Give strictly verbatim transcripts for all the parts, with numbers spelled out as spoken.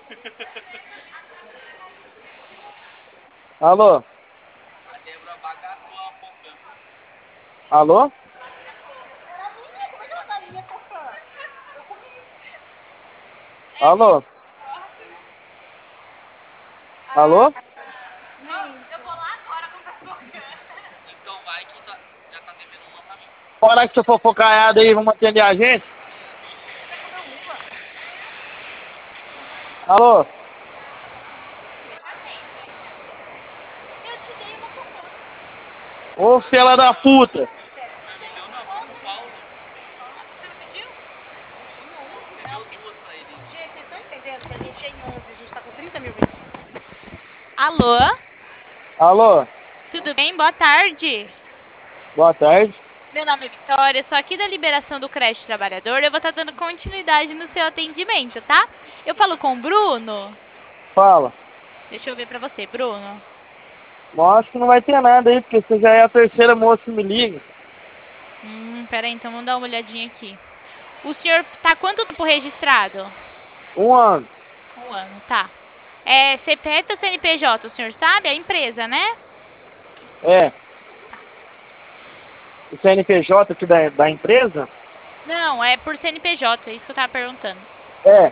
Alô? Alô? Alô? Alô? Eu vou lá agora comprar coca. Então vai que tá, já tá devendo uma pra mim. Hora que você for focaiado aí, vamos atender a gente? Alô? Eu te dei uma coca. Ô, fela da puta! Não me deu não, foi pro Paulo. Você não pediu? Você deu duas pra ele. Gente, vocês estão entendendo que a gente é em onze, a gente tá com trinta mil vezes. Alô? Alô? Tudo bem? Boa tarde. Boa tarde. Meu nome é Vitória, sou aqui da liberação do crédito trabalhador. Eu vou estar dando continuidade no seu atendimento, tá? Eu falo com o Bruno. Fala. Deixa eu ver pra você, Bruno. Bom, acho que não vai ter nada aí, porque você já é a terceira moça que me liga. Hum, peraí, então vamos dar uma olhadinha aqui. O senhor tá quanto tempo registrado? Um ano. Um ano, tá. É C P F ou C N P J, o senhor sabe? A empresa, né? É. O C N P J aqui da, da empresa? Não, é por C N P J, é isso que eu tava perguntando. É.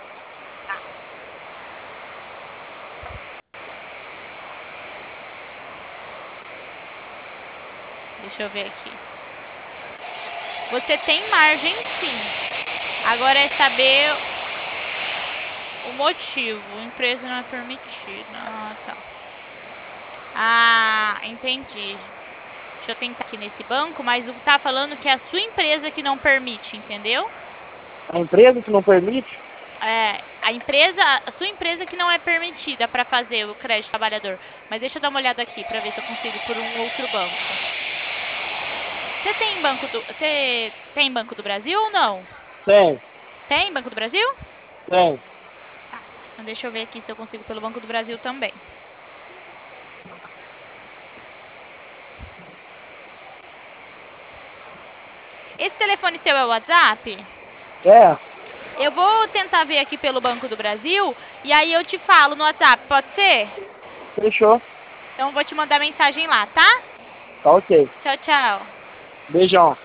Deixa eu ver aqui. Você tem margem, sim. Agora é saber o motivo. Empresa não é permitida. Ah, tá. Ah, entendi. Deixa eu tentar aqui nesse banco, mas o tá falando que é a sua empresa que não permite, entendeu? A empresa que não permite? É, a empresa, a sua empresa que não é permitida para fazer o crédito trabalhador. Mas deixa eu dar uma olhada aqui para ver se eu consigo por um outro banco. Você tem banco do, você tem Banco do Brasil ou não? Tem. Tem Banco do Brasil? Tem. Tá. Então deixa eu ver aqui se eu consigo pelo Banco do Brasil também. Esse telefone seu é o WhatsApp? É. Eu vou tentar ver aqui pelo Banco do Brasil e aí eu te falo no WhatsApp, pode ser? Fechou. Então eu vou te mandar mensagem lá, tá? Tá ok. Tchau, tchau. Beijão.